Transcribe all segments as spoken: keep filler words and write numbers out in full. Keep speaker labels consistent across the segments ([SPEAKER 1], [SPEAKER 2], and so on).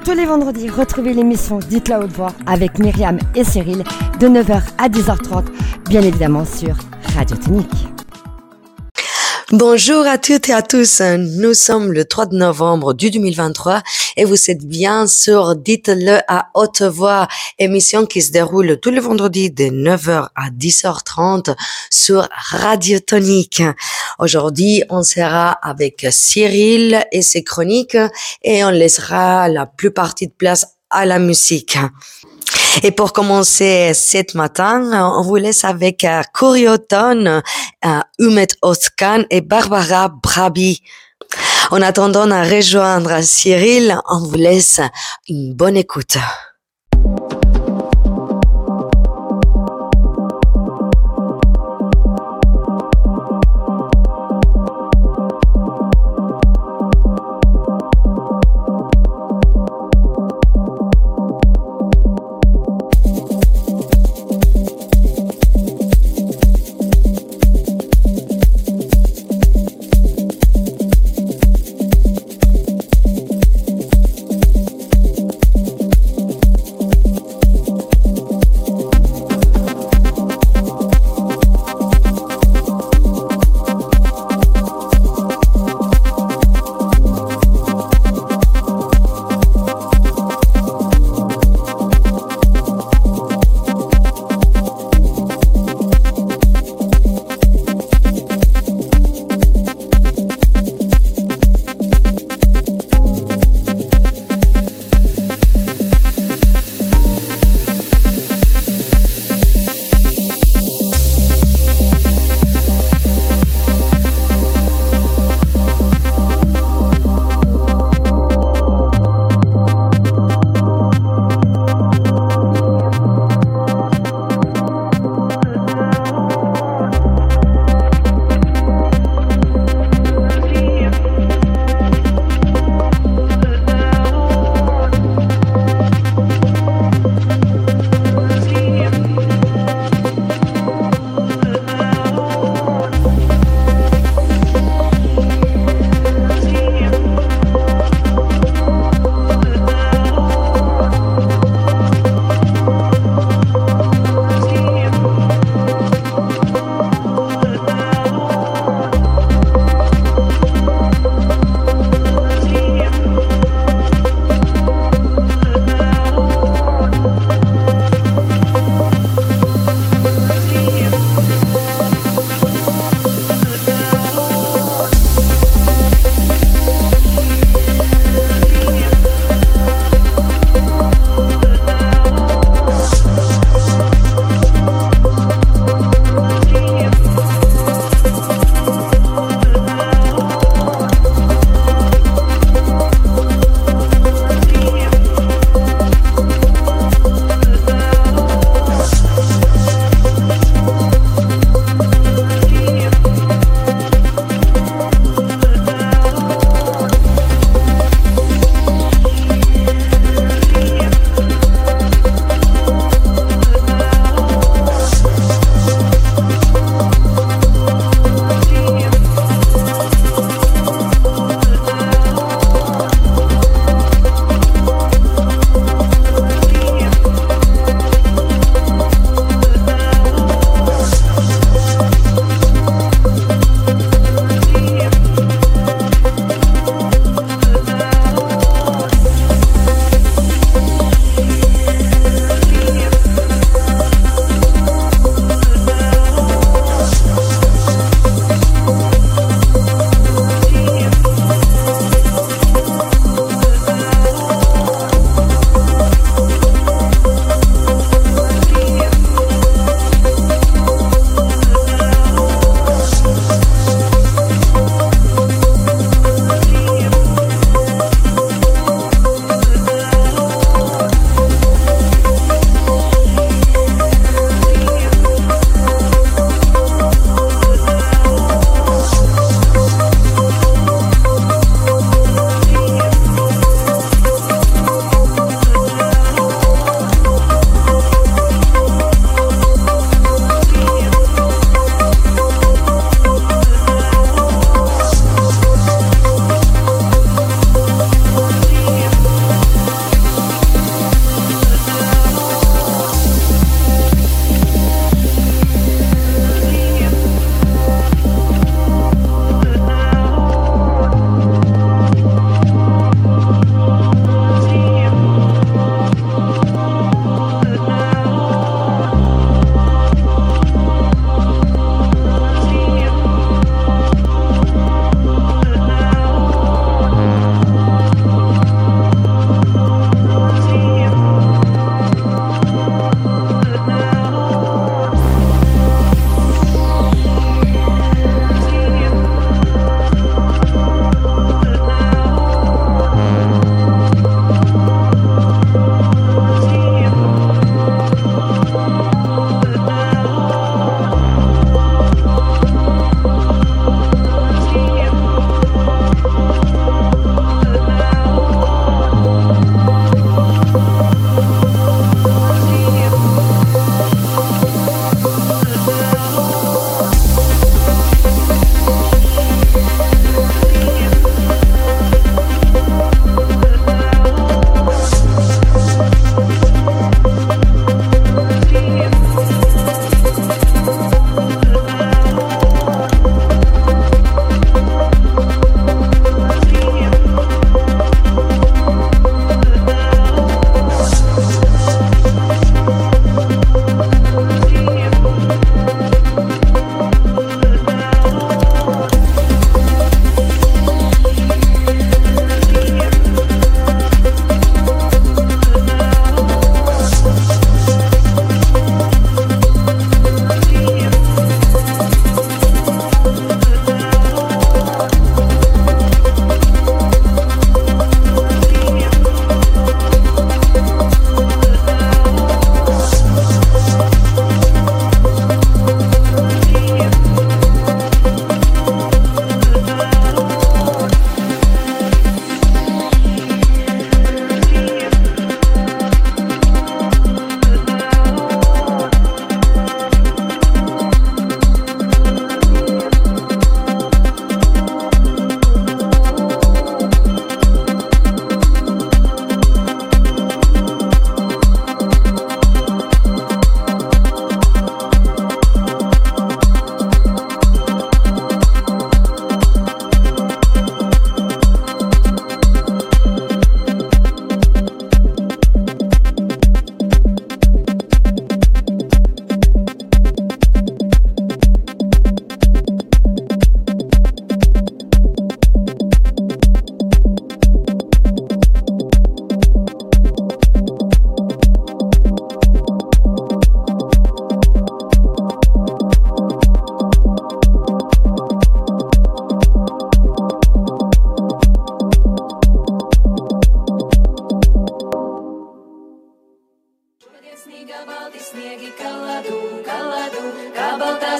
[SPEAKER 1] Tous les vendredis, retrouvez l'émission Dites-la haute voix avec Myriam et Cyril de neuf heures à dix heures trente, bien évidemment sur Radio Tonique.
[SPEAKER 2] Bonjour à toutes et à tous, nous sommes le trois novembre du deux mille vingt-trois et vous êtes bien sur Dites-le à haute voix, émission qui se déroule tous les vendredis de neuf heures à dix heures trente sur Radio Tonique. Aujourd'hui, on sera avec Cyril et ses chroniques et on laissera la plus partie de place à la musique. Et pour commencer cet matin, on vous laisse avec uh, Kurioton, uh, Umet Özkan et Barbara Brabi. En attendant à rejoindre Cyril, on vous laisse une bonne écoute.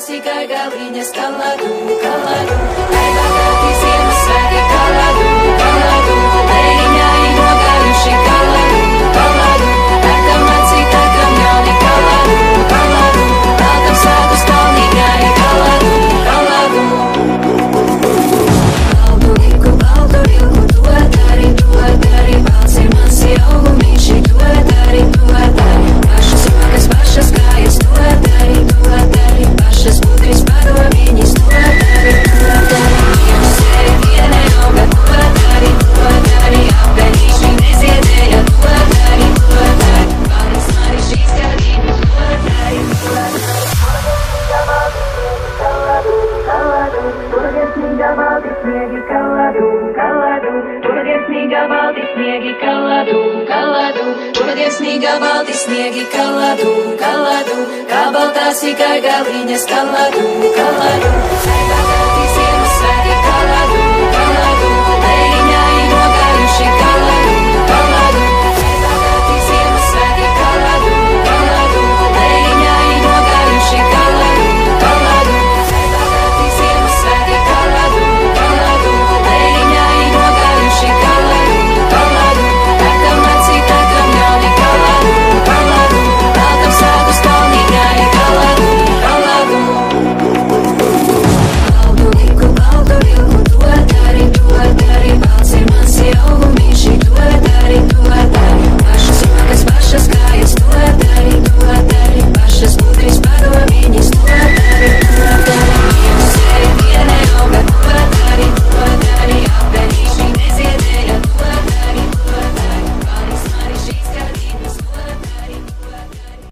[SPEAKER 3] baltās tikai galviņas kaladu, kaladu. Lai bagāti Ziemassvētki kaladu, kaladu. Lejiņā ir nogājuši kaladu, kaladu. Takam acī, takam jauni kaladu, kaladu. Velkam sāku skalnīgai kaladu, kaladu. Baldu ilgu, baldu ilgu, to dari, to dari. Balts ir mans augumīši, to dari, to dari. Pašas rokas, pašas kājas, to dari, to dari. Pašas gudris padomiņas, to dari, to dari. Vienu sēri, vienai auga, to dari, to dari. Apgaļīši neziedēja, to dari, to dari. Balts mani šīs gardīnas, to dari, to dari. Sniega, balti sniegi, kaladu, kaladu. Šodien sniega, balti sniegi, kaladu, kaladu. Kā baltās tikai galviņas, kaladu, kaladu. Lai bagāti Ziemassvētki, kaladu, kaladu. Lejiņā ir nogājuši, kaladu, kaladu. Lai bagāti Ziemassvētki, kaladu, kaladu. Lejiņā ir nogājuši, kaladu, kaladu. Lai bagāti Ziemassvētki, kaladu, kaladu. Lejiņā ir nogājuši, kaladu, kaladu. Takam acī, takam jauni kaladu, kaladu. Velkam sāku skalnīgai kaladu, kaladu. Baldu ilgu, baldu ilgu, to dari, to dari. Balts ir mans augumīši, to dari, to dari. Pašas rokas, pašas kājas, to dari, to dari. Pašas gudris padomiņas, to dari, to dari. Vienu sēri, vienai auga, to dari, to dari. Apgaļīši neziedēja, to dari, to dari. Balts mani šīs gardīnas, to dari, to dari.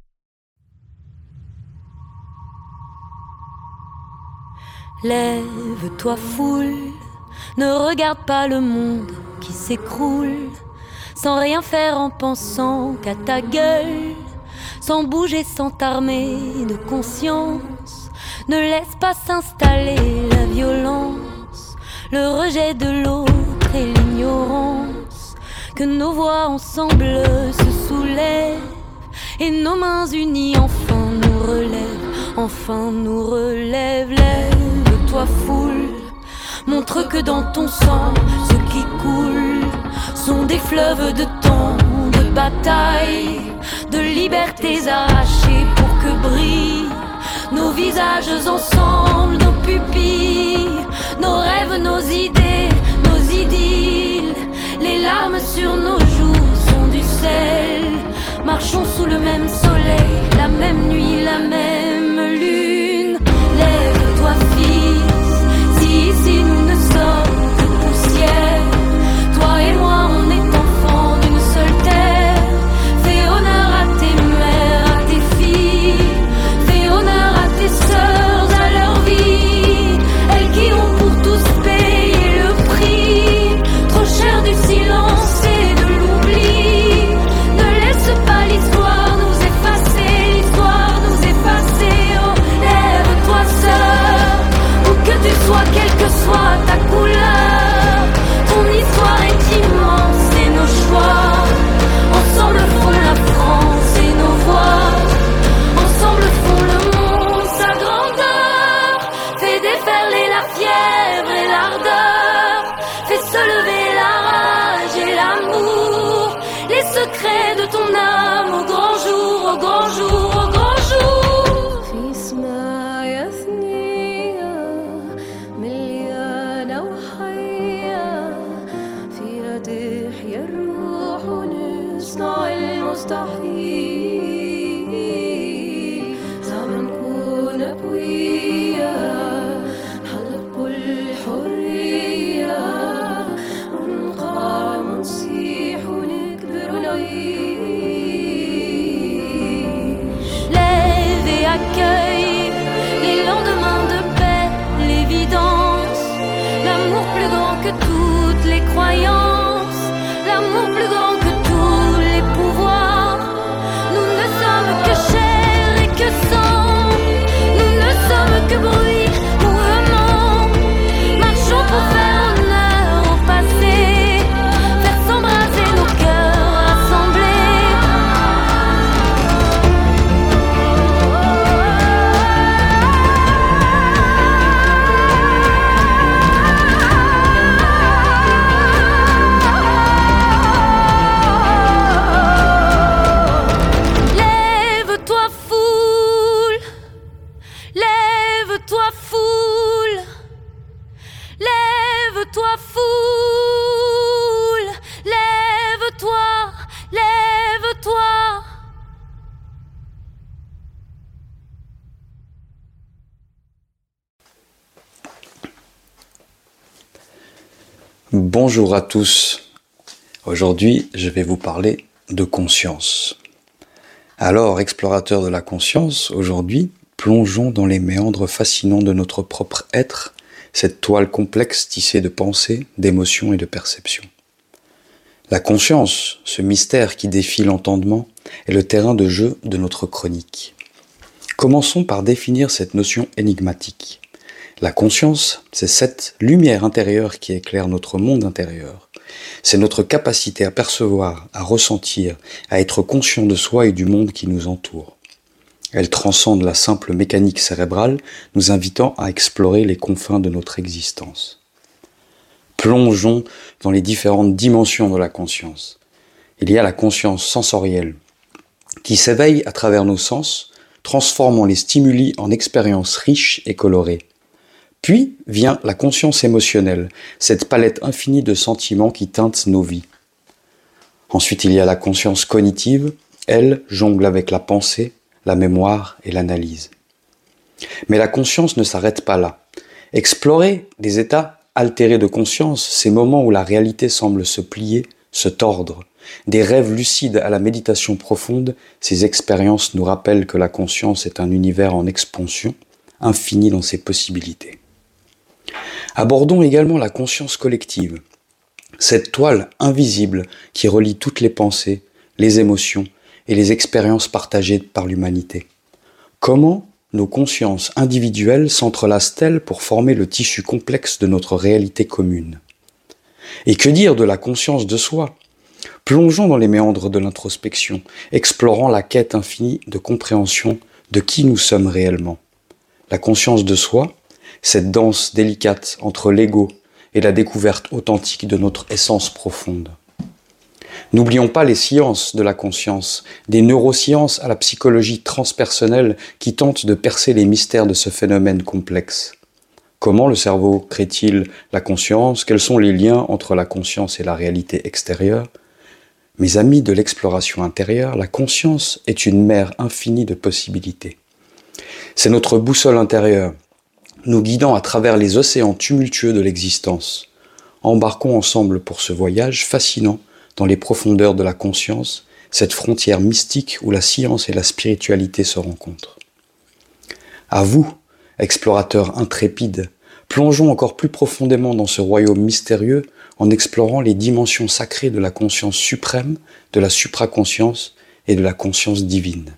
[SPEAKER 4] Lève-toi foule, ne regarde pas le monde qui s'écroule, sans rien faire en pensant qu'à ta gueule, sans bouger, sans t'armer de conscience. Ne laisse pas s'installer la violence, le rejet de l'autre et l'ignorance. Que nos voix ensemble se soulèvent et nos mains unies enfin nous relèvent, enfin nous relèvent. Lève-toi foule, montre que dans ton sang, ce qui coule sont des fleuves de temps, de bataille, de libertés arrachées pour que brillent nos visages ensemble, nos pupilles, nos rêves, nos idées, nos idylles. Les larmes sur nos joues sont du sel. Marchons sous le même soleil, la même nuit, la même lune. Lève-toi fils, si ici nous ne sommes que poussière. Toi et moi on est enfants d'une seule terre. Fais honneur à tes mères, à tes filles. Fais honneur à tes sœurs, à leur vie. Elles qui ont pour tous payé le prix trop cher du silence et de l'oubli. Ne laisse pas l'histoire nous effacer, l'histoire nous effacer. Oh, lève-toi sœur, où que tu sois, quelle que soit ta couleur. Ton histoire est immense et nos choix ensemble font la France et nos voix ensemble font le monde, sa grandeur. Fais déferler la fièvre et l'ardeur. Fais se lever la rage et l'amour. Les secrets de ton âme au grand jour, au grand jour, au grand jour.
[SPEAKER 3] المستحيل زعما نكون قوية نحلق الحرية ونقام ونصيح ونكبر ونعيش.
[SPEAKER 4] Lève et accueille les lendemains de paix, l'évidence, l'amour plus grand que toutes les croyances, l'amour plus grand que tous les pouvoirs. Nous ne sommes que chair et que sang, nous ne sommes que bruit, mouvement. Marchons pour faire honneur au passé, faire s'embraser nos cœurs rassemblés.
[SPEAKER 5] Bonjour à tous. Aujourd'hui, je vais vous parler de conscience. Alors, explorateurs de la conscience, aujourd'hui, plongeons dans les méandres fascinants de notre propre être, cette toile complexe tissée de pensées, d'émotions et de perceptions. La conscience, ce mystère qui défie l'entendement, est le terrain de jeu de notre chronique. Commençons par définir cette notion énigmatique. La conscience, c'est cette lumière intérieure qui éclaire notre monde intérieur. C'est notre capacité à percevoir, à ressentir, à être conscient de soi et du monde qui nous entoure. Elle transcende la simple mécanique cérébrale, nous invitant à explorer les confins de notre existence. Plongeons dans les différentes dimensions de la conscience. Il y a la conscience sensorielle, qui s'éveille à travers nos sens, transformant les stimuli en expériences riches et colorées. Puis vient la conscience émotionnelle, cette palette infinie de sentiments qui teintent nos vies. Ensuite, il y a la conscience cognitive, elle jongle avec la pensée, la mémoire et l'analyse. Mais la conscience ne s'arrête pas là. Explorer des états altérés de conscience, ces moments où la réalité semble se plier, se tordre, des rêves lucides à la méditation profonde, ces expériences nous rappellent que la conscience est un univers en expansion, infini dans ses possibilités. Abordons également la conscience collective, cette toile invisible qui relie toutes les pensées, les émotions et les expériences partagées par l'humanité. Comment nos consciences individuelles s'entrelacent-elles pour former le tissu complexe de notre réalité commune? Et que dire de la conscience de soi? Plongeons dans les méandres de l'introspection, explorant la quête infinie de compréhension de qui nous sommes réellement. La conscience de soi, cette danse délicate entre l'ego et la découverte authentique de notre essence profonde. N'oublions pas les sciences de la conscience, des neurosciences à la psychologie transpersonnelle qui tentent de percer les mystères de ce phénomène complexe. Comment le cerveau crée-t-il la conscience? Quels sont les liens entre la conscience et la réalité extérieure? Mes amis de l'exploration intérieure, la conscience est une mer infinie de possibilités. C'est notre boussole intérieure, nous guidant à travers les océans tumultueux de l'existence. Embarquons ensemble pour ce voyage fascinant dans les profondeurs de la conscience, cette frontière mystique où la science et la spiritualité se rencontrent. À vous, explorateurs intrépides, plongeons encore plus profondément dans ce royaume mystérieux en explorant les dimensions sacrées de la conscience suprême, de la supraconscience et de la conscience divine.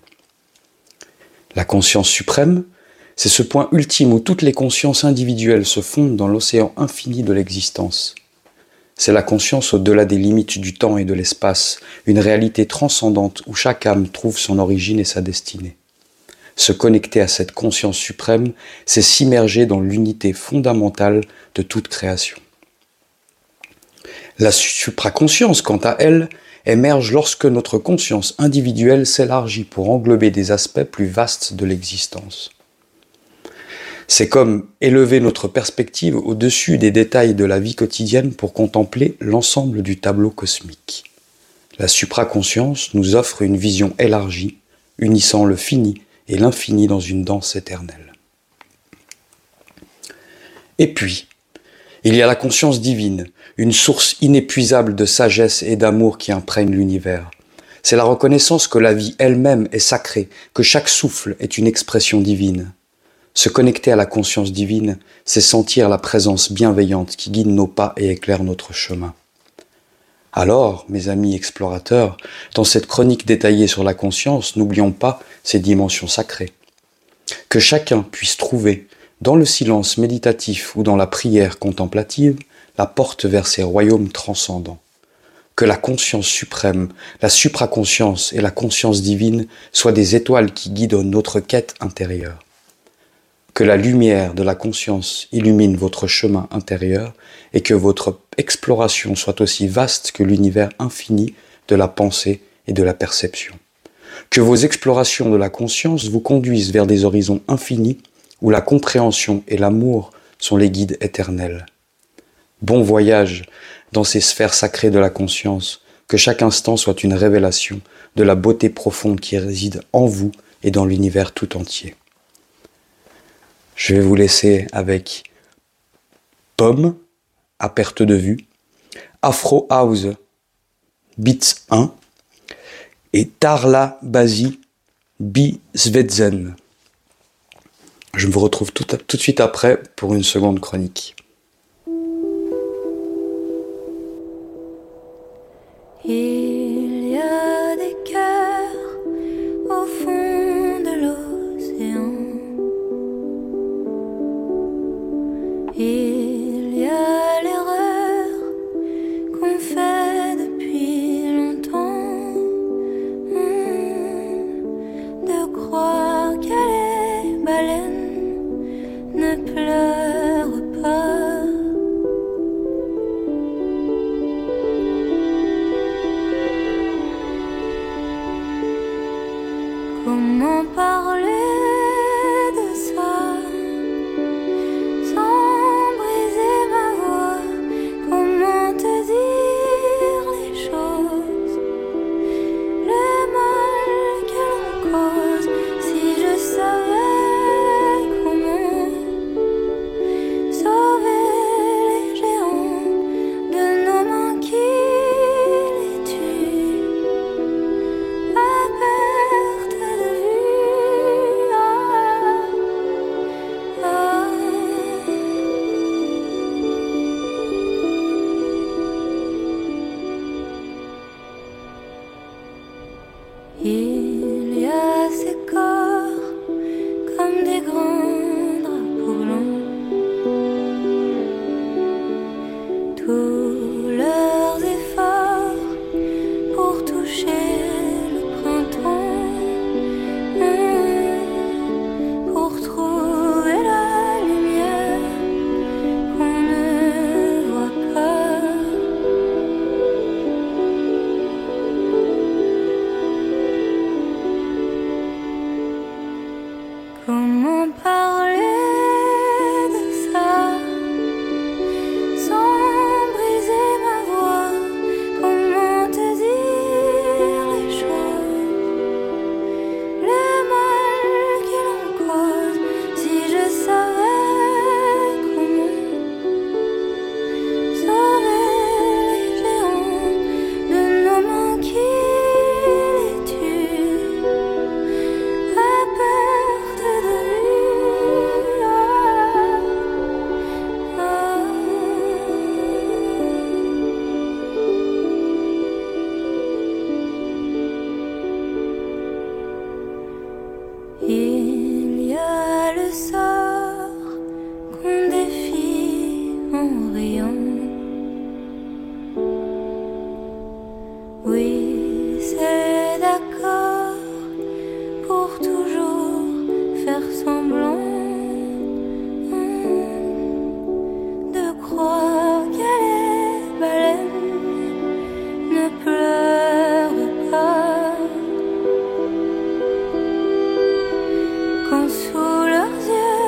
[SPEAKER 5] La conscience suprême, c'est ce point ultime où toutes les consciences individuelles se fondent dans l'océan infini de l'existence. C'est la conscience au-delà des limites du temps et de l'espace, une réalité transcendante où chaque âme trouve son origine et sa destinée. Se connecter à cette conscience suprême, c'est s'immerger dans l'unité fondamentale de toute création. La supraconscience, quant à elle, émerge lorsque notre conscience individuelle s'élargit pour englober des aspects plus vastes de l'existence. C'est comme élever notre perspective au-dessus des détails de la vie quotidienne pour contempler l'ensemble du tableau cosmique. La supraconscience nous offre une vision élargie, unissant le fini et l'infini dans une danse éternelle. Et puis, il y a la conscience divine, une source inépuisable de sagesse et d'amour qui imprègne l'univers. C'est la reconnaissance que la vie elle-même est sacrée, que chaque souffle est une expression divine. Se connecter à la conscience divine, c'est sentir la présence bienveillante qui guide nos pas et éclaire notre chemin. Alors, mes amis explorateurs, dans cette chronique détaillée sur la conscience, n'oublions pas ces dimensions sacrées. Que chacun puisse trouver, dans le silence méditatif ou dans la prière contemplative, la porte vers ces royaumes transcendants. Que la conscience suprême, la supraconscience et la conscience divine soient des étoiles qui guident notre quête intérieure. Que la lumière de la conscience illumine votre chemin intérieur et que votre exploration soit aussi vaste que l'univers infini de la pensée et de la perception. Que vos explorations de la conscience vous conduisent vers des horizons infinis où la compréhension et l'amour sont les guides éternels. Bon voyage dans ces sphères sacrées de la conscience, que chaque instant soit une révélation de la beauté profonde qui réside en vous et dans l'univers tout entier. Je vais vous laisser avec Pomme, à perte de vue, Afro House Beats un et Tarla Basi Bi Svedzen. Je me retrouve tout, à, tout de suite après pour une seconde chronique.
[SPEAKER 4] Il y a des cœurs au fond de l'océan. Il y a l'erreur qu'on fait depuis longtemps, de croire que les baleines ne pleurent pas. Comment parler de ça sans briser ma voix? Comment te dire les choses, le mal que l'on cause? Si je savais comment sauver les géants de nos mains qui les tuent à perte de vue. Ah, ah. Il y a ces corps comme des grands drapeaux blancs, tous leurs efforts pour toucher le printemps, pour trouver la lumière qu'on ne voit pas. Comment parler de ça sans briser ma voix? Comment te dire les choses, le mal que l'on cause? Si je savais comment sauver les géants de nos mains qui les tuent à perte de vue. Ah, ah. Il y a le sort qu'on défie en riant. Oui, c'est d'accord pour toujours faire semblant de croire que les baleines ne pleurent pas, quand sous leurs yeux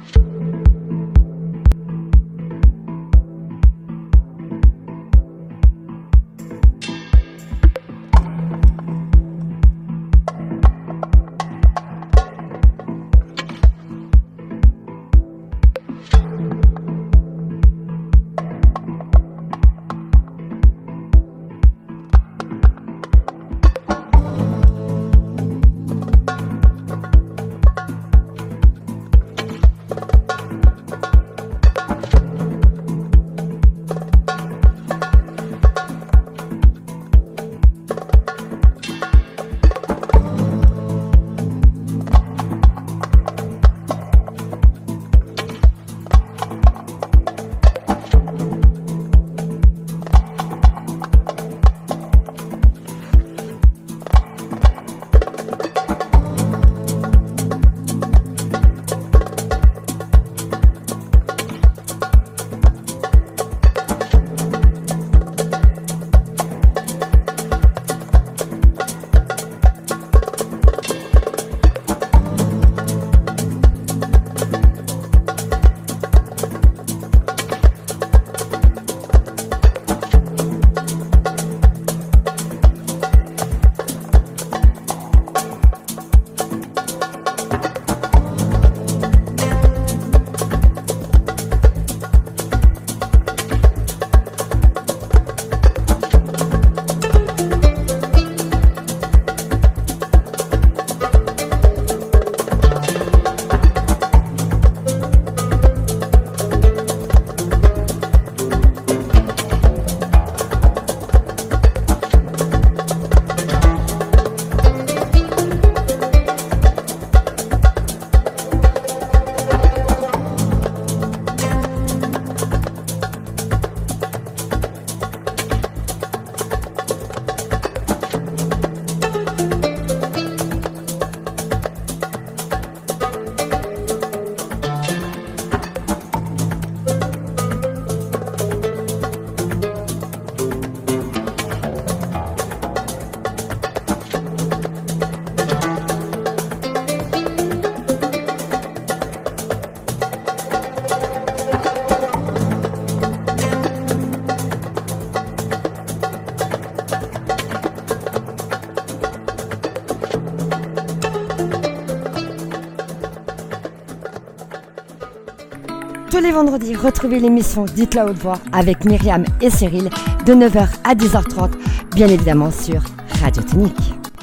[SPEAKER 1] Tous les vendredis, retrouvez l'émission Dites la haute voix avec Myriam et Cyril de neuf heures à dix heures trente, bien évidemment sur Radio Tonique.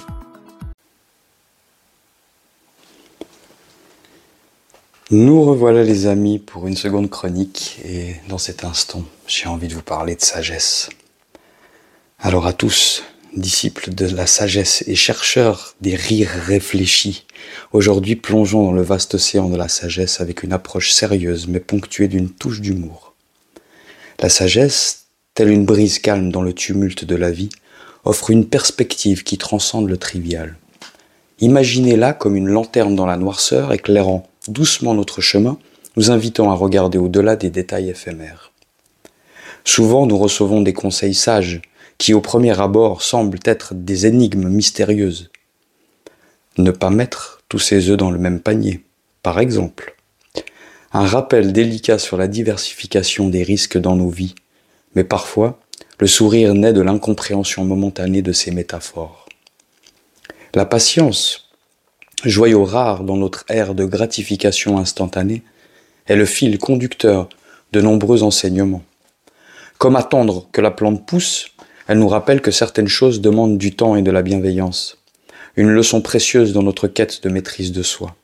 [SPEAKER 5] Nous revoilà les amis pour une seconde chronique et dans cet instant, j'ai envie de vous parler de sagesse. Alors à tous, disciples de la sagesse et chercheurs des rires réfléchis, aujourd'hui plongeons dans le vaste océan de la sagesse avec une approche sérieuse mais ponctuée d'une touche d'humour. La sagesse, telle une brise calme dans le tumulte de la vie, offre une perspective qui transcende le trivial. Imaginez-la comme une lanterne dans la noirceur éclairant doucement notre chemin, nous invitant à regarder au-delà des détails éphémères. Souvent, nous recevons des conseils sages qui, au premier abord, semblent être des énigmes mystérieuses. Ne pas mettre tous ses œufs dans le même panier, par exemple. Un rappel délicat sur la diversification des risques dans nos vies, mais parfois, le sourire naît de l'incompréhension momentanée de ces métaphores. La patience, joyau rare dans notre ère de gratification instantanée, est le fil conducteur de nombreux enseignements. Comme attendre que la plante pousse, elle nous rappelle que certaines choses demandent du temps et de la bienveillance, une leçon précieuse dans notre quête de maîtrise de soi.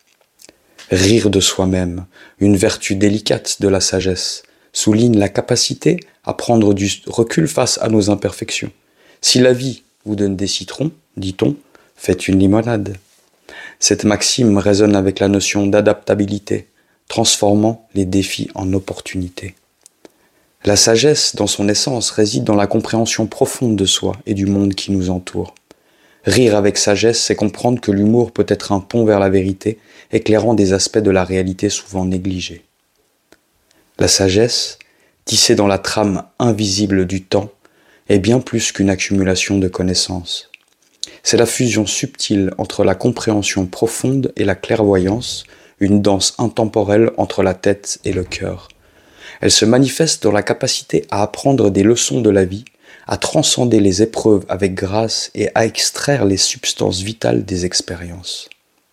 [SPEAKER 5] Rire de soi-même, une vertu délicate de la sagesse, souligne la capacité à prendre du recul face à nos imperfections. Si la vie vous donne des citrons, dit-on, faites une limonade. Cette maxime résonne avec la notion d'adaptabilité, transformant les défis en opportunités. La sagesse, dans son essence, réside dans la compréhension profonde de soi et du monde qui nous entoure. Rire avec sagesse, c'est comprendre que l'humour peut être un pont vers la vérité, éclairant des aspects de la réalité souvent négligés. La sagesse, tissée dans la trame invisible du temps, est bien plus qu'une accumulation de connaissances. C'est la fusion subtile entre la compréhension profonde et la clairvoyance, une danse intemporelle entre la tête et le cœur. Elle se manifeste dans la capacité à apprendre des leçons de la vie, à transcender les épreuves avec grâce et à extraire les substances vitales des expériences.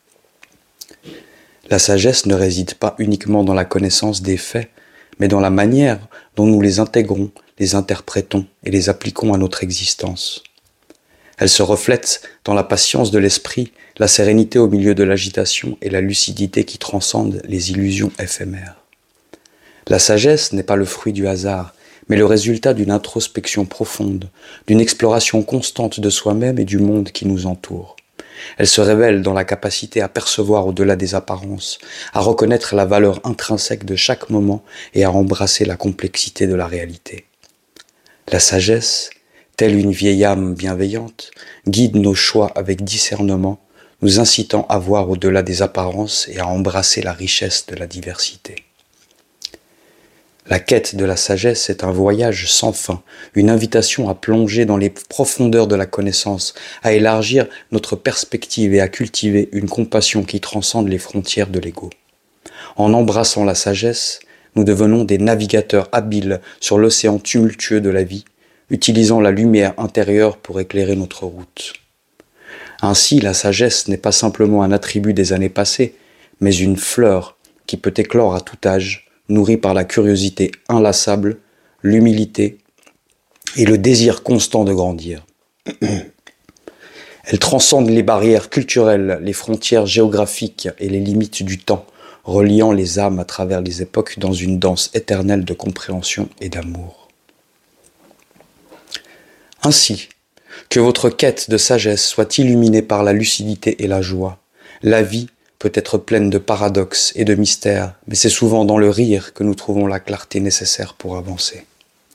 [SPEAKER 5] La sagesse ne réside pas uniquement dans la connaissance des faits, mais dans la manière dont nous les intégrons, les interprétons et les appliquons à notre existence. Elle se reflète dans la patience de l'esprit, la sérénité au milieu de l'agitation et la lucidité qui transcendent les illusions éphémères. La sagesse n'est pas le fruit du hasard, mais le résultat d'une introspection profonde, d'une exploration constante de soi-même et du monde qui nous entoure. Elle se révèle dans la capacité à percevoir au-delà des apparences, à reconnaître la valeur intrinsèque de chaque moment et à embrasser la complexité de la réalité. La sagesse, telle une vieille âme bienveillante, guide nos choix avec discernement, nous incitant à voir au-delà des apparences et à embrasser la richesse de la diversité. La quête de la sagesse est un voyage sans fin, une invitation à plonger dans les profondeurs de la connaissance, à élargir notre perspective et à cultiver une compassion qui transcende les frontières de l'ego. En embrassant la sagesse, nous devenons des navigateurs habiles sur l'océan tumultueux de la vie, utilisant la lumière intérieure pour éclairer notre route. Ainsi, la sagesse n'est pas simplement un attribut des années passées, mais une fleur qui peut éclore à tout âge, nourrie par la curiosité inlassable, l'humilité et le désir constant de grandir. Elle transcende les barrières culturelles, les frontières géographiques et les limites du temps, reliant les âmes à travers les époques dans une danse éternelle de compréhension et d'amour. Ainsi, que votre quête de sagesse soit illuminée par la lucidité et la joie. La vie peut être pleine de paradoxes et de mystères, mais c'est souvent dans le rire que nous trouvons la clarté nécessaire pour avancer.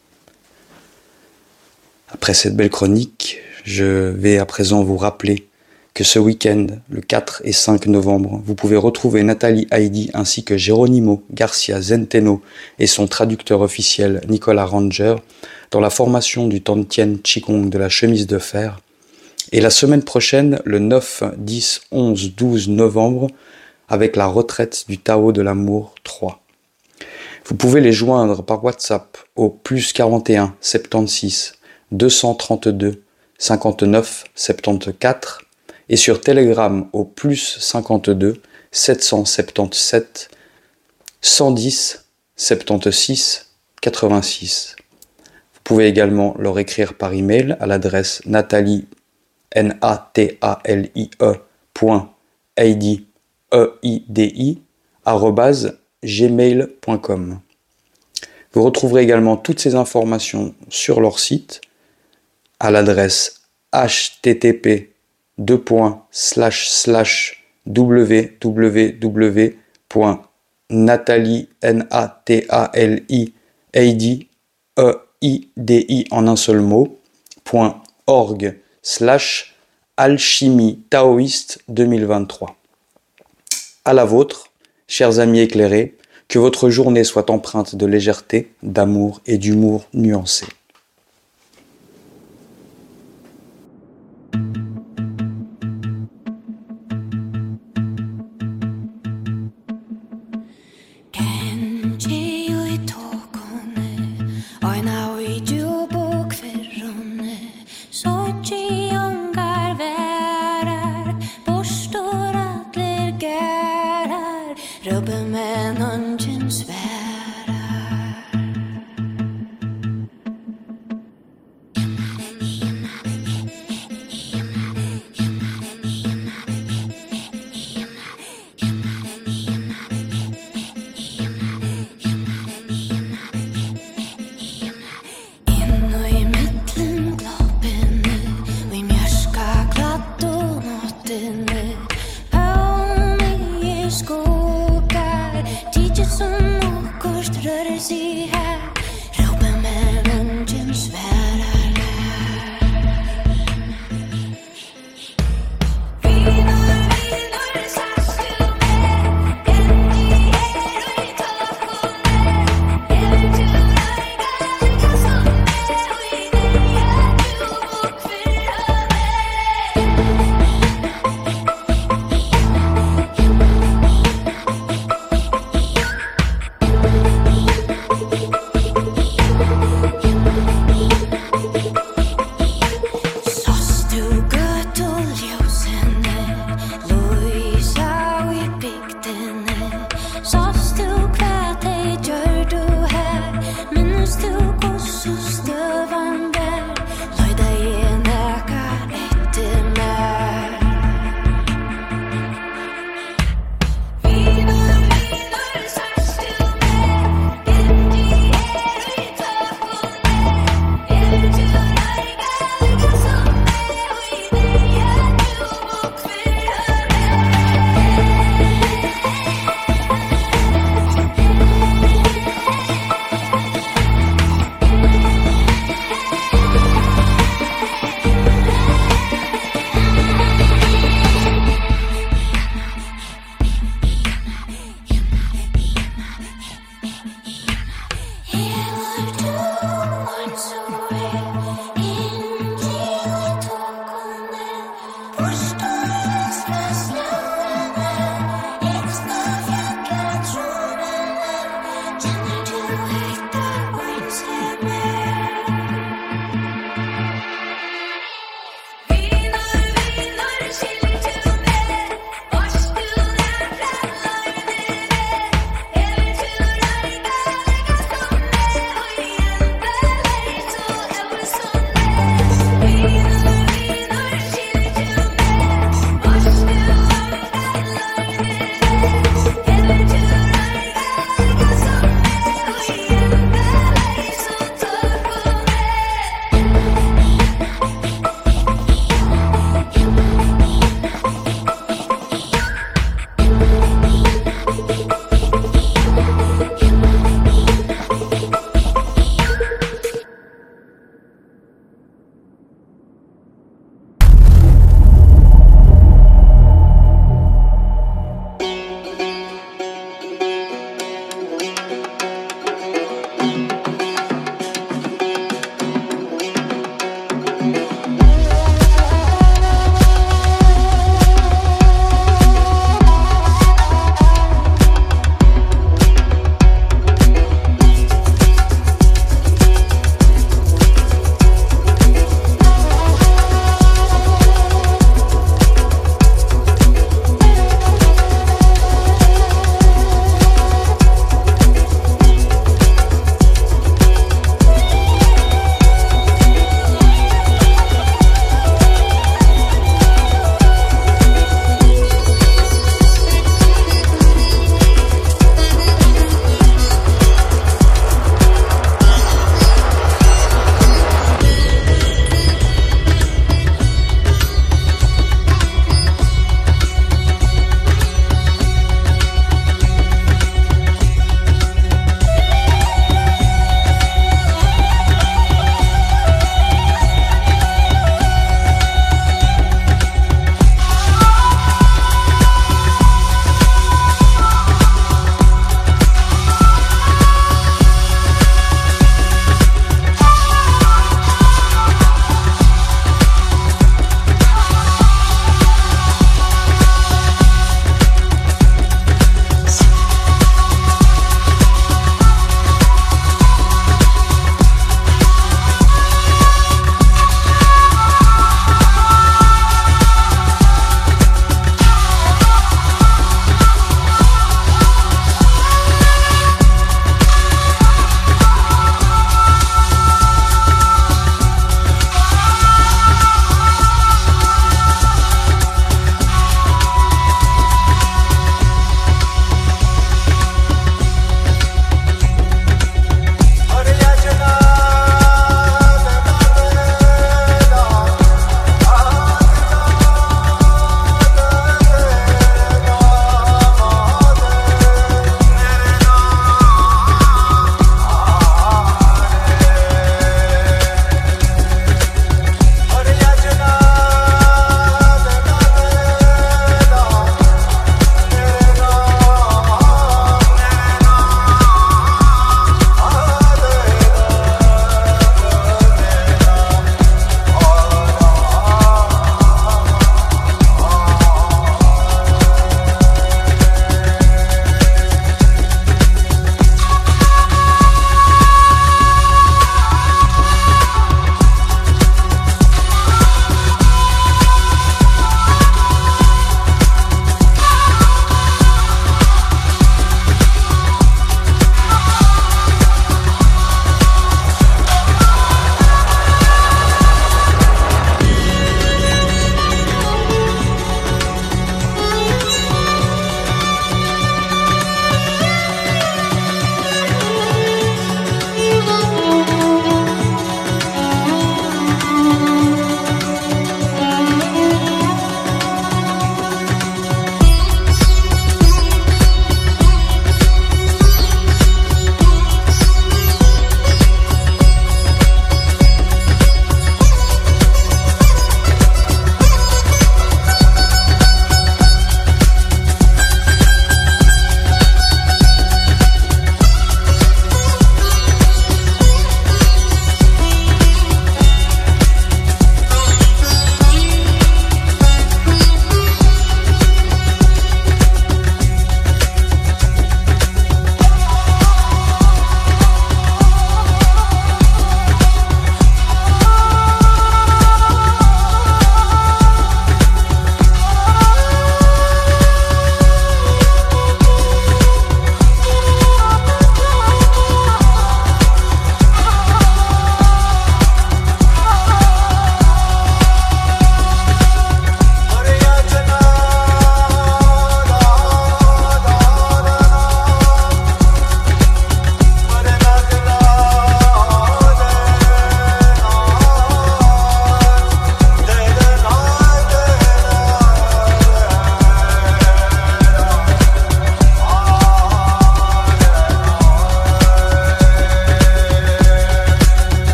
[SPEAKER 5] Après cette belle chronique, je vais à présent vous rappeler que ce week-end, le quatre et cinq novembre, vous pouvez retrouver Nathalie Heidi ainsi que Geronimo Garcia Zenteno et son traducteur officiel Nicolas Ranger dans la formation du Tantien Qigong de la chemise de fer. Et la semaine prochaine, le neuf, dix, onze, douze novembre, avec la retraite du Tao de l'amour trois. Vous pouvez les joindre par WhatsApp au plus quarante et un, soixante-seize, deux cent trente-deux, cinquante-neuf, soixante-quatorze et sur Telegram au plus cinquante-deux, sept cent soixante-dix-sept, cent dix, soixante-seize, quatre-vingt-six. Vous pouvez également leur écrire par email à l'adresse nathalie N A T A L I E point Heidi E I D I arobase gmail point com. Vous retrouverez également toutes ces informations sur leur site à l'adresse h t t p deux points slash slash w w w point nathalie N A T A L I Heidi E I D I en un seul mot point org slash alchimie taoïste deux mille vingt-trois. À la vôtre, chers amis éclairés, que votre journée soit empreinte de légèreté, d'amour et d'humour nuancé.
[SPEAKER 4] Skåkar, teacher som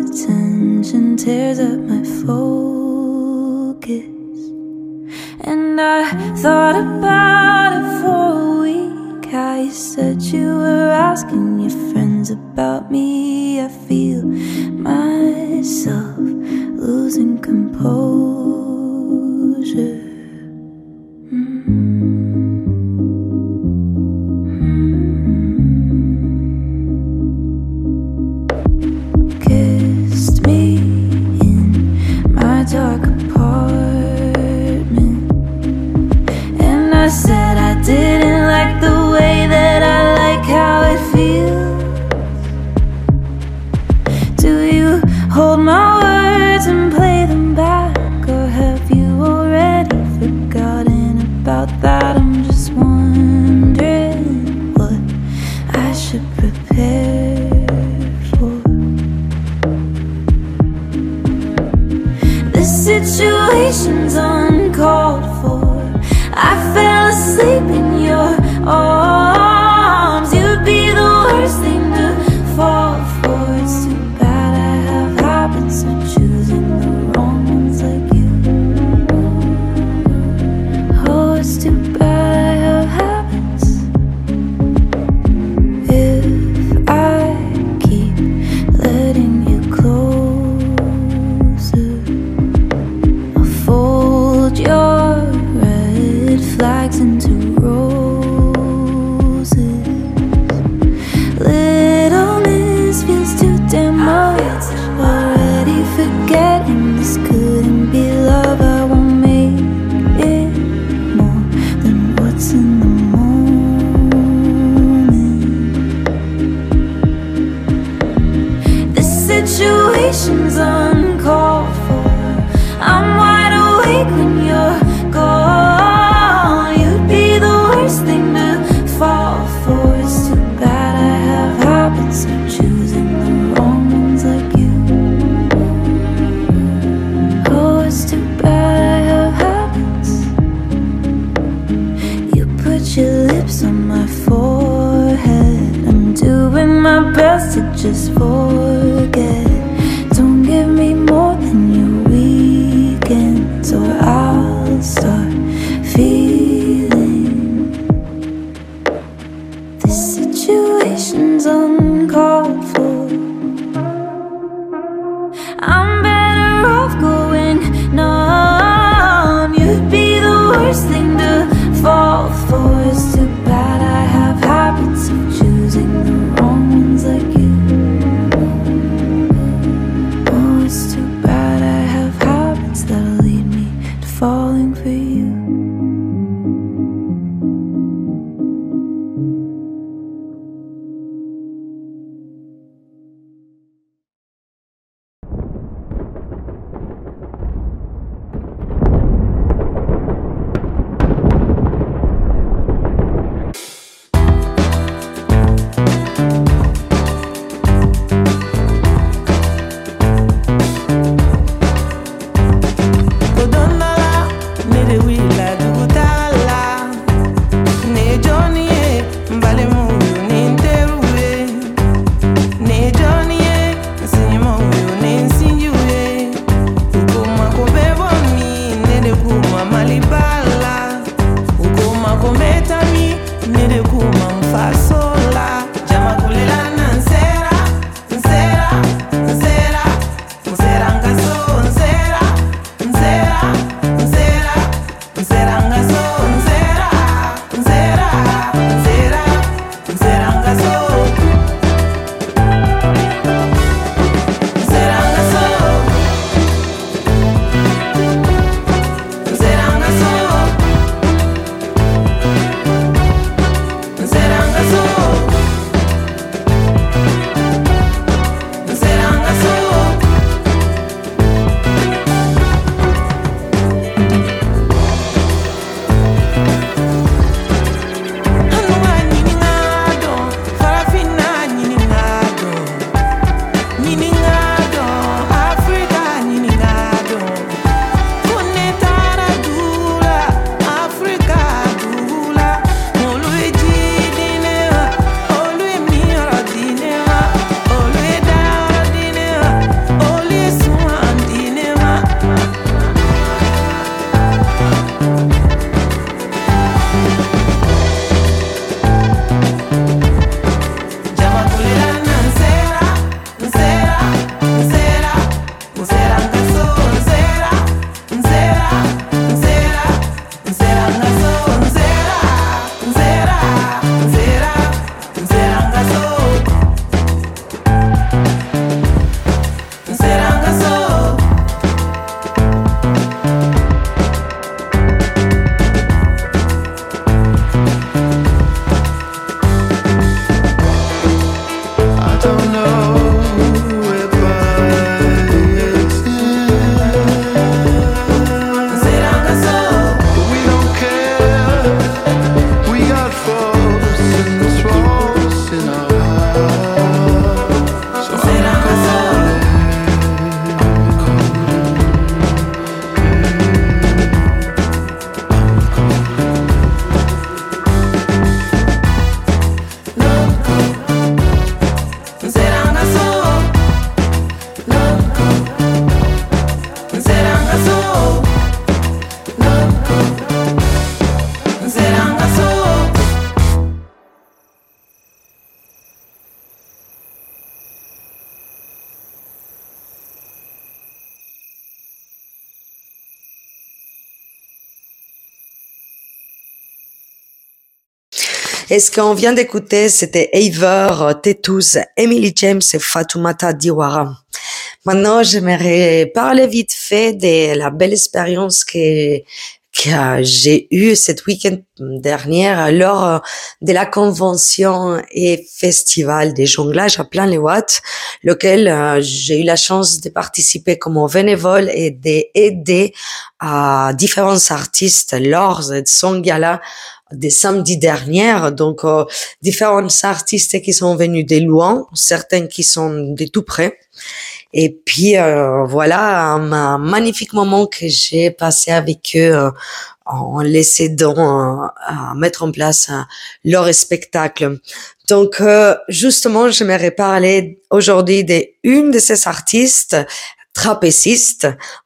[SPEAKER 6] attention tears up my focus. And I thought about it for a week. How you said you were asking your friends about me. I feel myself losing composure. Dark apartment, and I said I didn't like the way that I like how it feels. Do you hold my words and play them back, or have you already forgotten about that? I'm just wondering what I should prepare for. This situation's uncalled for. I fell asleep in your arms. You'd be the worst thing to fall for. It's too bad I have habits of choosing the wrong ones like you. Oh, it's too bad I have habits. If I keep letting you closer, fold your red flags into roses. Littleness feels too damn much. Already forgetting this couldn't be love. I won't make it more than what's in the moment. This situation's uncalled for. I'm wide awake when you're gone. You'd be the worst thing to fall for. It's too bad I have habits of choosing the wrong ones like you. Oh, it's too bad I have habits. You put your lips on my forehead. I'm doing my best to just forget. Don't give me more than you weekends, or I'll start feeling. This situation's uncalled for. I'm better off going numb. You'd be the worst thing to fall for. It's too bad I have habits of choosing the wrong ones like you. Oh, it's too bad I have habits that'll lead me to falling for you.
[SPEAKER 2] Et ce qu'on vient d'écouter, c'était Eivør, Tetous, Emily James et Fatoumata Diawara. Maintenant, j'aimerais parler vite fait de la belle expérience que, que j'ai eue cette week-end dernière lors de la convention et festival des jonglages à Plain-les-Ouates, lequel euh, j'ai eu la chance de participer comme bénévole et d'aider à différents artistes lors de son gala des samedis derniers. Donc, euh, différents artistes qui sont venus de loin, certains qui sont de tout près. Et puis, euh, voilà, un, un magnifique moment que j'ai passé avec eux euh, en les aidant euh, à mettre en place euh, leur spectacle. Donc, euh, justement, j'aimerais parler aujourd'hui d'une de ces artistes, trapéziste,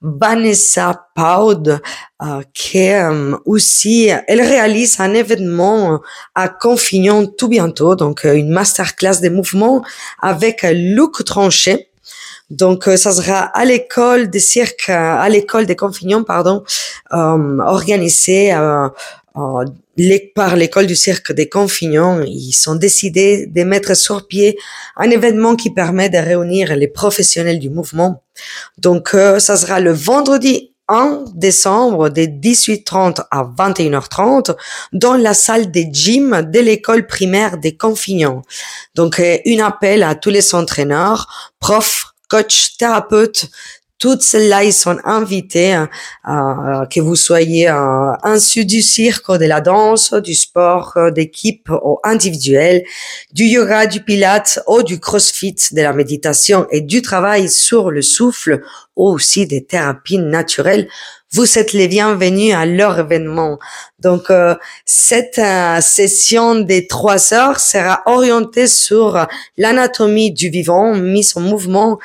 [SPEAKER 2] Vanessa Paud, euh, qui euh, aussi, elle réalise un événement à Confignon tout bientôt, donc euh, une masterclass des mouvements avec Luc Tronchet. Donc, euh, ça sera à l'école des cirques, à l'école des Confignons, pardon, euh, organisée euh, euh, les, par l'école du cirque des Confignons. Ils sont décidés de mettre sur pied un événement qui permet de réunir les professionnels du mouvement. Donc, euh, ça sera le vendredi un décembre de dix-huit heures trente à vingt et une heures trente dans la salle des gym de l'école primaire des Confignons. Donc, euh, un appel à tous les entraîneurs, profs, coach, thérapeute, toutes celles-là, ils sont invités, euh, euh, que vous soyez euh, issus du cirque, de la danse, du sport, euh, d'équipe ou individuel, du yoga, du pilates ou du crossfit, de la méditation et du travail sur le souffle ou aussi des thérapies naturelles. Vous êtes les bienvenus à leur événement. Donc, euh, cette euh, session des trois heures sera orientée sur l'anatomie du vivant, mise en mouvement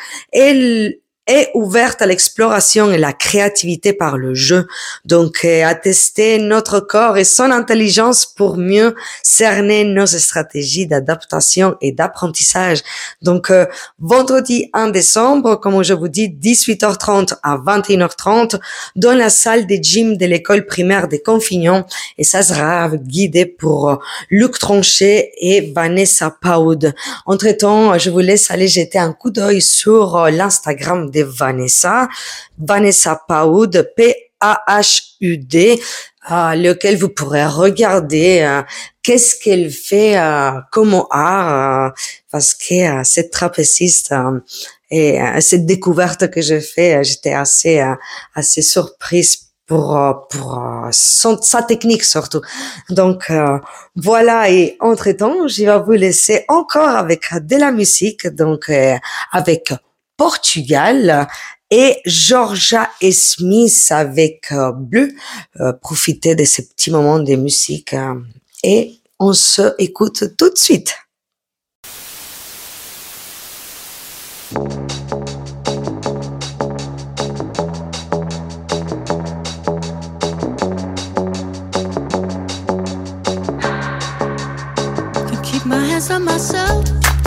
[SPEAKER 2] et est ouverte à l'exploration et la créativité par le jeu. Donc, euh, à tester notre corps et son intelligence pour mieux cerner nos stratégies d'adaptation et d'apprentissage. Donc, euh, vendredi un décembre, comme je vous dis, dix-huit heures trente à vingt et une heures trente, dans la salle des gym de l'école primaire des Confignons. Et ça sera guidé pour euh, Luc Tronchet et Vanessa Paud. Entre-temps, je vous laisse aller jeter un coup d'œil sur euh, l'Instagram de Vanessa, Vanessa Paud, P A H U D, euh, lequel vous pourrez regarder euh, qu'est-ce qu'elle fait euh, comme art, euh, parce que euh, cette trapéziste euh, et euh, cette découverte que j'ai fait, euh, j'étais assez euh, assez surprise pour euh, pour euh, son, sa technique surtout. Donc euh, voilà, et entre-temps, je vais vous laisser encore avec de la musique, donc euh, avec Portugal et Georgia Smith avec euh, Bleu. Euh, profitez de ces petits moments de musique euh, et on se écoute tout de suite.
[SPEAKER 6] Can keep my hands on myself.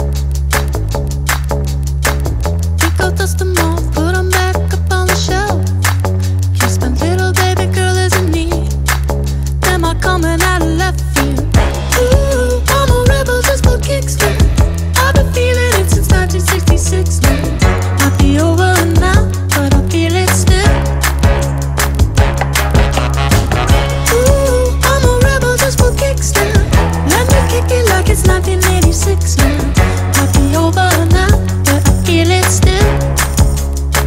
[SPEAKER 6] Dust them off, put them back up on the shelf. Kiss my little baby girl is in need. Am I coming out of left field? Ooh, I'm a rebel just for kicks. I've been feeling it since nineteen sixty-six now. Might be over now, but I feel it still. Ooh, I'm a rebel just for kicks now. Let me kick it like it's nineteen eighty-six now. Might be over now, but I feel it still.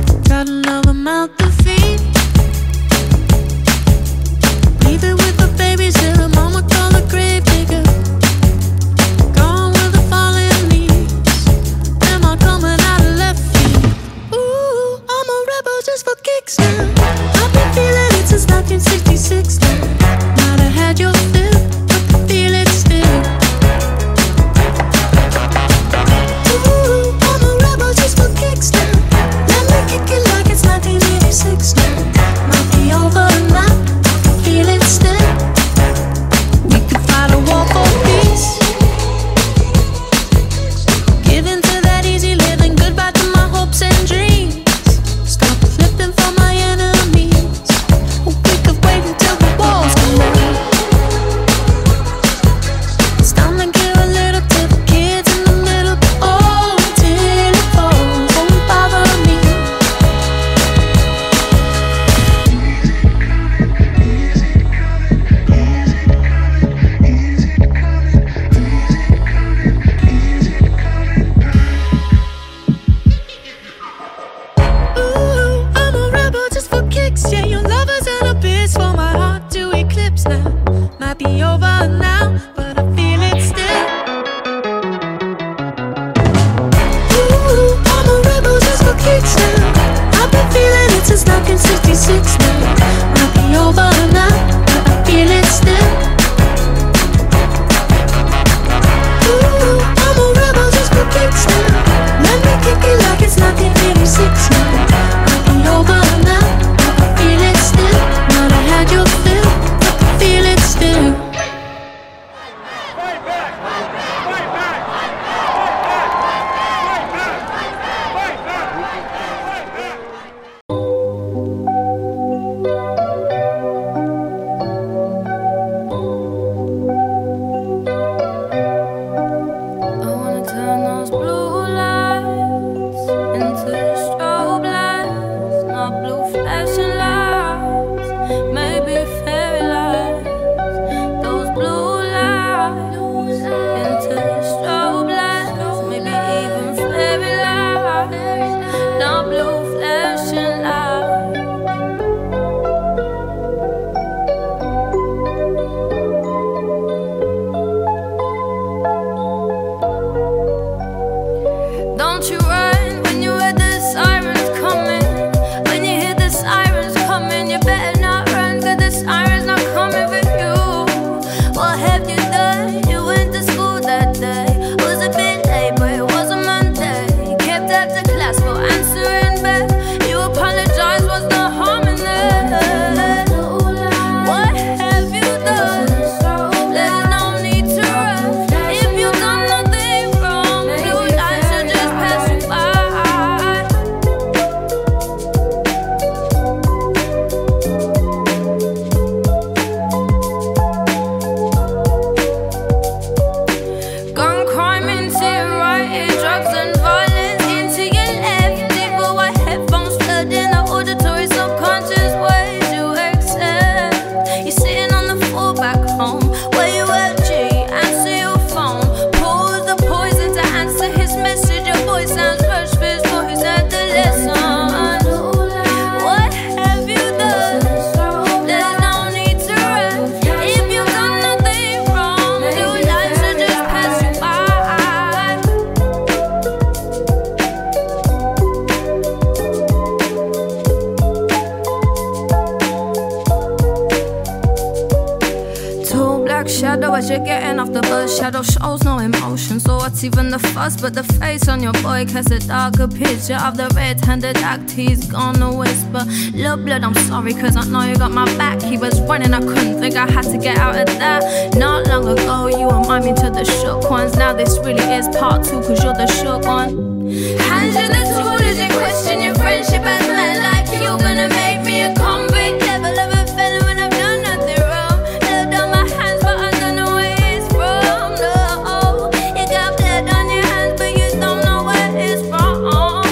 [SPEAKER 7] shadow as you're getting off the bus. Shadow shows no emotion, so what's even the fuss? But the face on your boy casts a darker picture of the red-handed act he's gonna whisper. Love blood, I'm sorry, cause I know you got my back. He was running, I couldn't think I had to get out of that. Not long ago, you remind me to the shook ones. Now this really is part two, cause you're the shook one. Hands in the tool as you question your friendship as men like you. Gonna make me a convict, level of a felon when I've done nothing wrong. Blood on my hands, but I don't know where it's from. No, you got blood on your hands, but you don't know where it's from.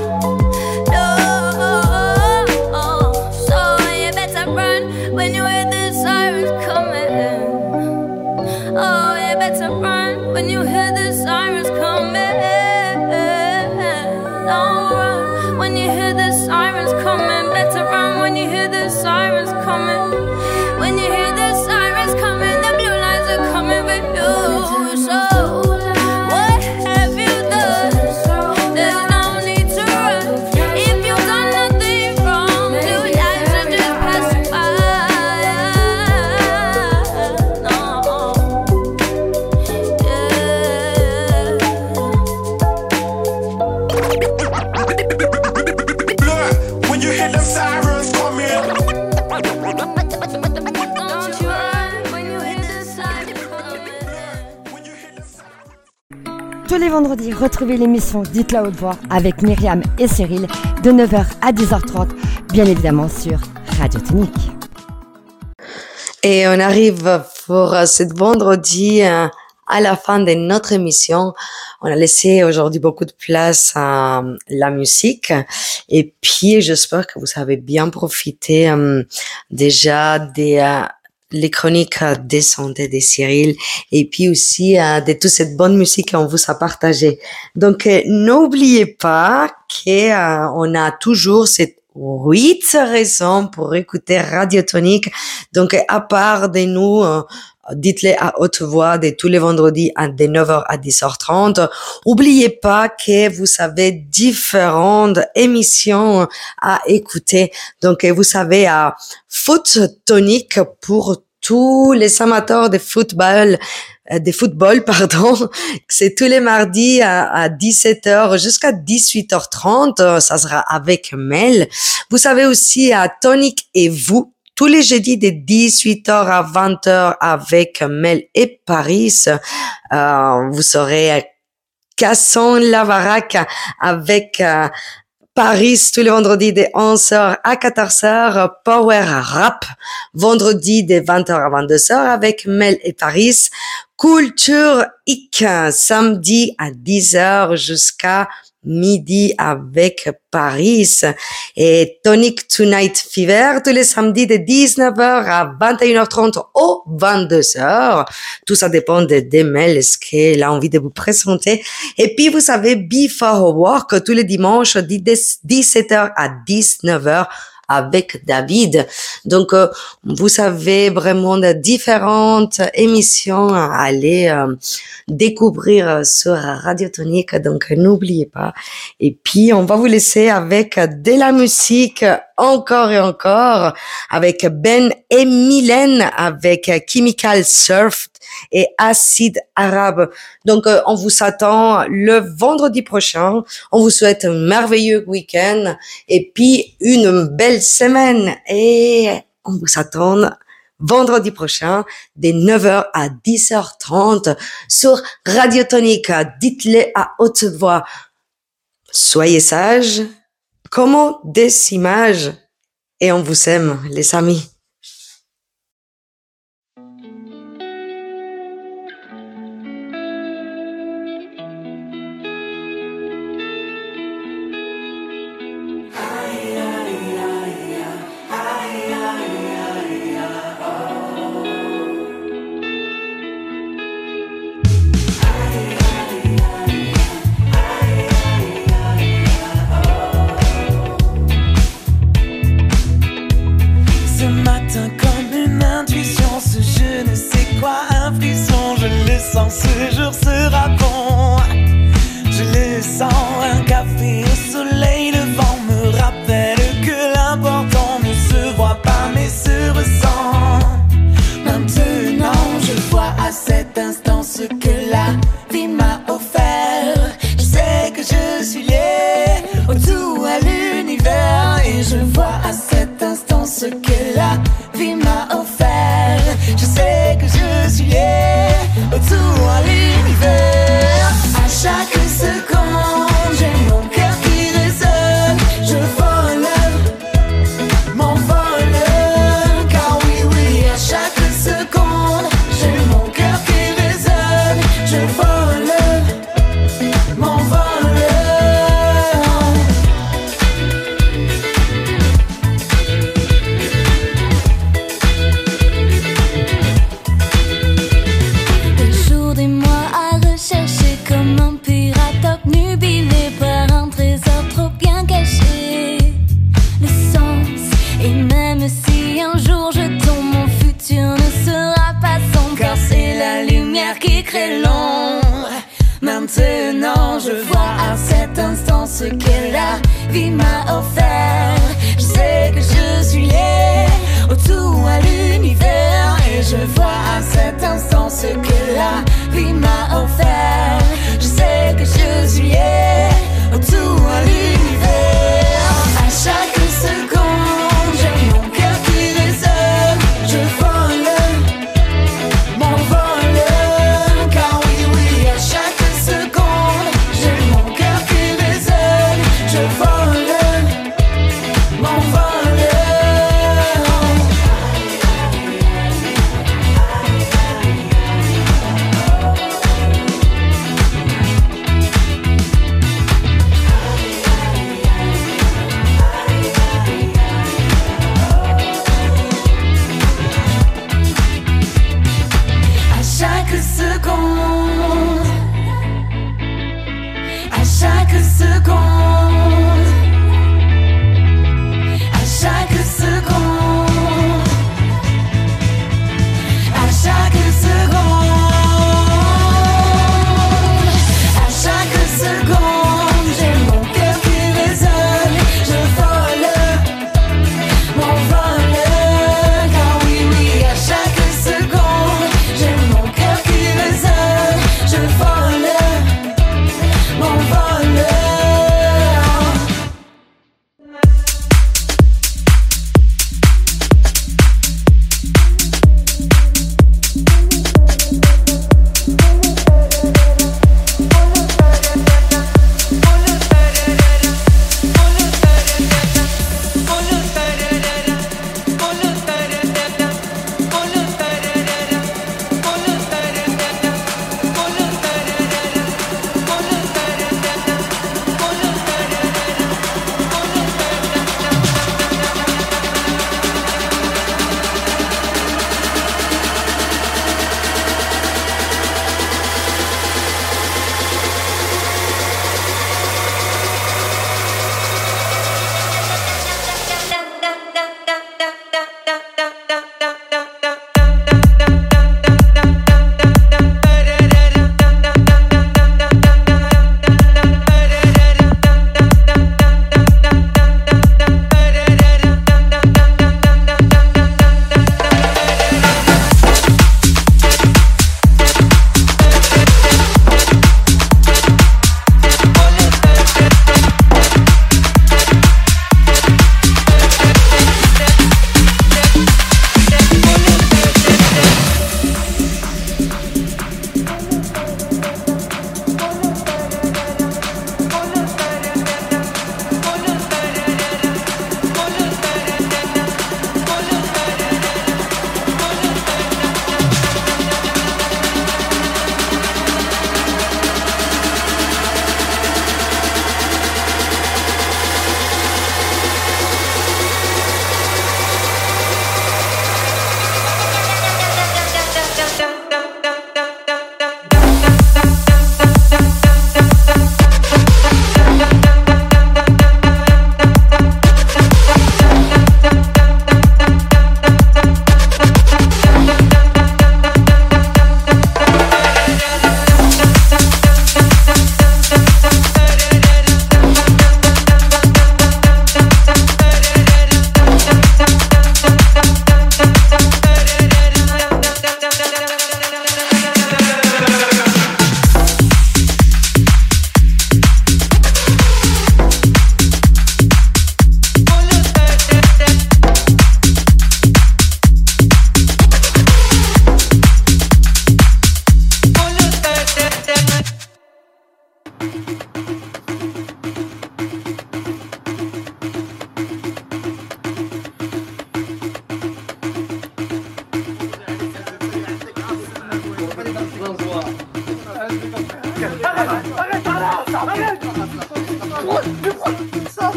[SPEAKER 7] No, so you better run when you hear the sirens coming. Oh, you better run when you hear the sirens coming. Don't run when you hear the sirens coming. Better run when you hear the sirens coming. When you hear the sirens coming, the blue lines are coming for you. So what have you done? There's no need to run. If you've done nothing wrong, blue lines are just passing by. No,
[SPEAKER 8] Look, when you hear them sirens coming,
[SPEAKER 7] don't you run when you hear the sirens coming.
[SPEAKER 8] when you hear them sirens.
[SPEAKER 1] Tous les vendredis, retrouvez l'émission Dites la haute voix avec Myriam et Cyril de neuf heures à dix heures trente, bien évidemment sur Radio Tonique.
[SPEAKER 2] Et on arrive pour euh, ce vendredi euh, à la fin de notre émission. On a laissé aujourd'hui beaucoup de place à euh, la musique. Et puis, j'espère que vous avez bien profité euh, déjà des euh, les chroniques euh, de santé de Cyril et puis aussi euh, de toute cette bonne musique qu'on vous a partagée. Donc, euh, n'oubliez pas qu'on a toujours cette huit raisons pour écouter Radio Tonique. Donc, à part de nous, euh, dites-les à haute voix de tous les vendredis à de neuf heures à dix heures trente. Oubliez pas que vous avez différentes émissions à écouter. Donc, vous avez à Foot Tonique pour tous les amateurs de football, euh, de football, pardon. C'est tous les mardis à, à dix-sept heures jusqu'à dix-huit heures trente. Ça sera avec Mel. Vous savez aussi à Tonique et vous, tous les jeudis de dix-huit heures à vingt heures avec Mel et Paris. Euh, vous serez Casson Lavarac avec euh, Paris tous les vendredis de onze heures à quatorze heures. Power Rap vendredi de vingt heures à vingt-deux heures avec Mel et Paris. Culture Hic samedi à dix heures jusqu'à midi avec Paris. Et Tonic Tonight Fever tous les samedis de dix-neuf heures à vingt et une heures trente ou vingt-deux heures. Tout ça dépend de, de Mel, ce qu'elle a envie de vous présenter. Et puis, vous savez, Before Work tous les dimanches de dix-sept heures à dix-neuf heures avec David. Donc, euh, vous avez vraiment de différentes émissions à aller euh, découvrir sur Radio Tonique. Donc, n'oubliez pas. Et puis, on va vous laisser avec de la musique encore et encore avec Ben et Mylène avec Chemical Surf et Acide Arabe. Donc, euh, on vous attend le vendredi prochain. On vous souhaite un merveilleux week-end et puis une belle semaine. Et on vous attend vendredi prochain de neuf heures à dix heures trente sur Radio Tonique. Dites-le à haute voix. Soyez sages, comme des images. Et on vous aime, les amis.
[SPEAKER 9] Ce jour sera bon. Je le sens, un café au soleil, le vent me rappelle que l'important ne se voit pas mais se ressent. Maintenant je vois assez. et je vois à cet instant ce que la vie m'a offert. Je sais que je suis lié autour à l'univers. À chaque seconde, j'ai mon cœur qui résonne. Je vole, m'envole, car oui, oui, à chaque seconde, j'ai mon cœur qui résonne. Je vole, m'envole.
[SPEAKER 7] Des jours, des mois à rechercher comme un pirate obnubilé par un trésor trop bien caché. Le sens, et même si un jour je tombe, mon futur ne sera pas sombre, car c'est la lumière qui crée l'ombre. Maintenant je vois à cet instant ce que la vie m'a offert. Je sais que je suis lié autour à l'univers, et je vois à cet instant ce que la vie m'a offert. Je sais que je suis lié autour à l'univers. À chaque seconde, j'ai mon cœur qui résonne. Je vole, m'envole, car oui, oui, à chaque seconde, j'ai mon cœur qui résonne. Je vole, m'envole.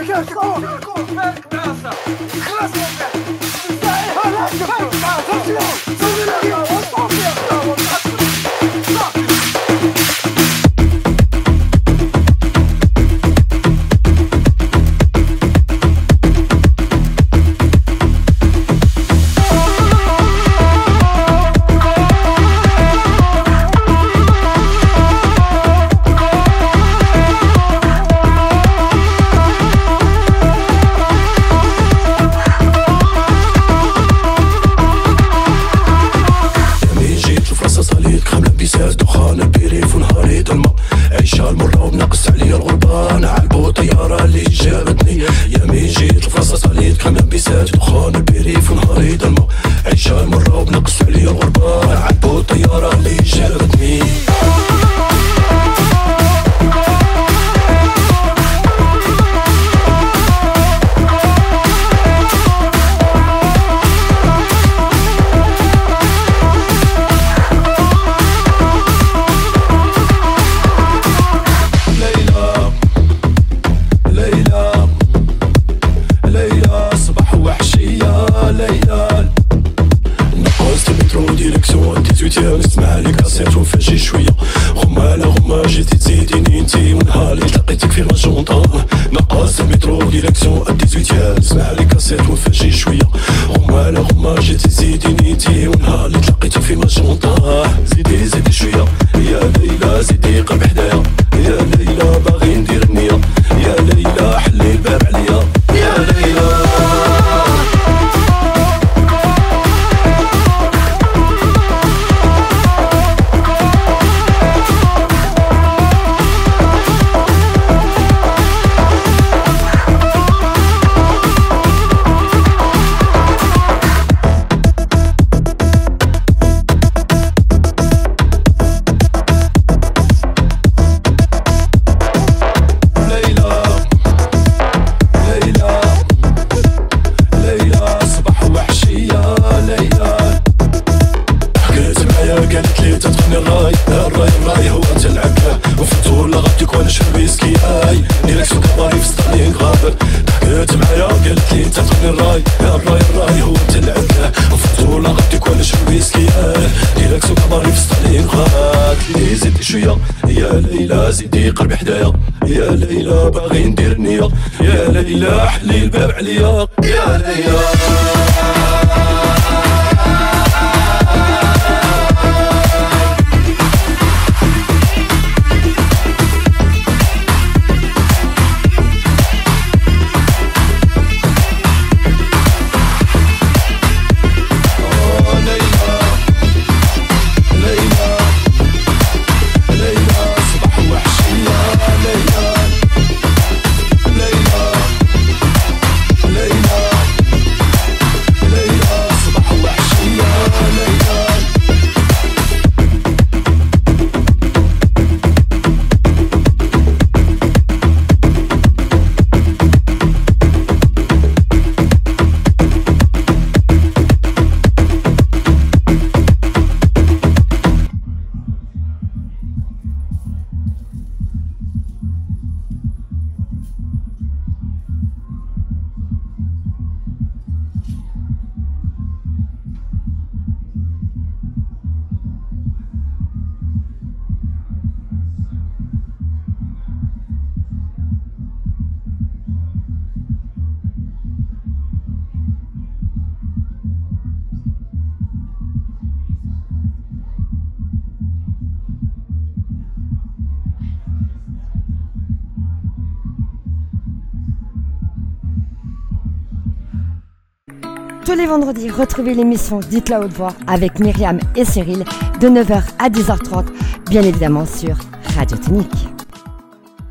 [SPEAKER 1] Tous les vendredis, retrouvez l'émission Dites la haute voix avec Myriam et Cyril de neuf heures à dix heures trente, bien évidemment sur Radio Tonique.